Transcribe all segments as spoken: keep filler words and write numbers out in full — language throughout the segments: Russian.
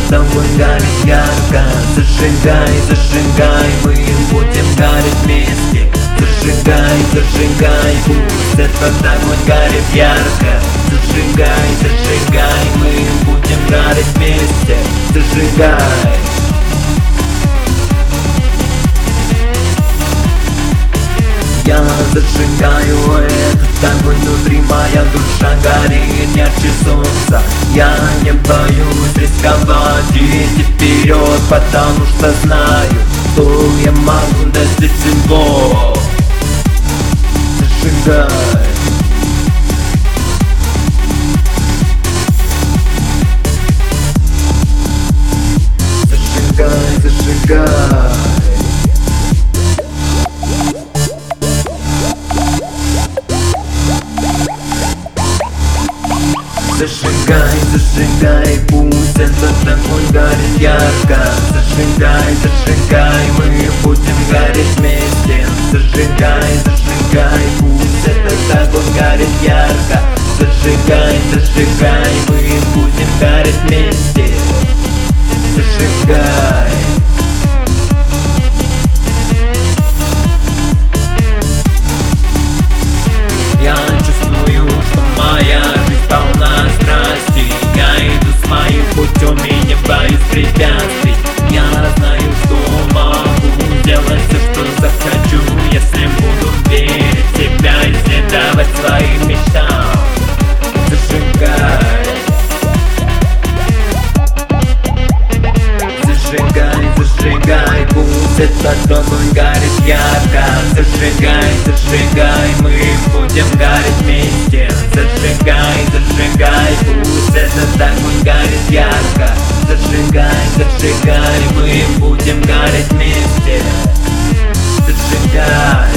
этот огонь горит ярко. Зажигай, зажигай, мы будем гореть вместе. Зажигай, зажигай, пусть этот огонь горит ярко. Зажигай, зажигай, мы будем гореть вместе. Зажигай. Я зажигаю этот огонь внутри, моя душа горит ярче солнца. Я не боюсь рисковать и идти вперед, потому что знаю, что я могу достичь всего. Зажигай. Зажигай, зажигай. Зажигай, зажигай, пусть этот огонь горит ярко. Зажигай, зажигай, мы будем гореть вместе. Зажигай, зажигай, пусть этот огонь горит ярко. Зажигай, зажигай, мы будем гореть вместе. Зажигай. Я чувствую, что моя жизнь полна страсти. Я иду своим путем и не боюсь препятствий. Я знаю, что могу делать все, что захочу, если буду верить в себя и следовать своим мечтам. Зажигай. Зажигай, зажигай, пусть этот огонь горит ярко. Зажигай, зажигай, мы будем гореть вместе. Зажигай, зажигай, пусть этот огонь горит ярко. Зажигай, зажигай, мы будем гореть вместе. Зажигай.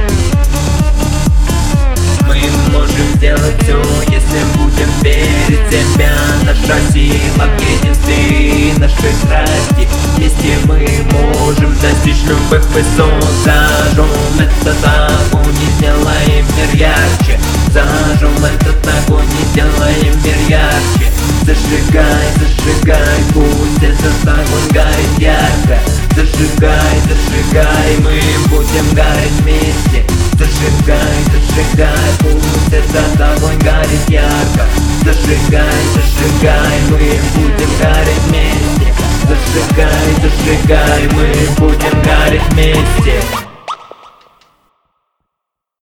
Мы можем сделать все, если будем верить в себя. Наша сила в единстве и нашей страсти. Вместе мы можем достичь любых высот. Зажжем этот огонь и сделаем мир ярче. Зажжем этот огонь и сделаем мир ярче. Зажигай, зажигай, пусть этот огонь горит ярко. Зажигай, зажигай, мы будем гореть вместе. Зажигай, зажигай, пусть этот огонь горит ярко. Зажигай, зажигай, мы будем гореть вместе. Зажигай, зажигай, мы будем гореть вместе.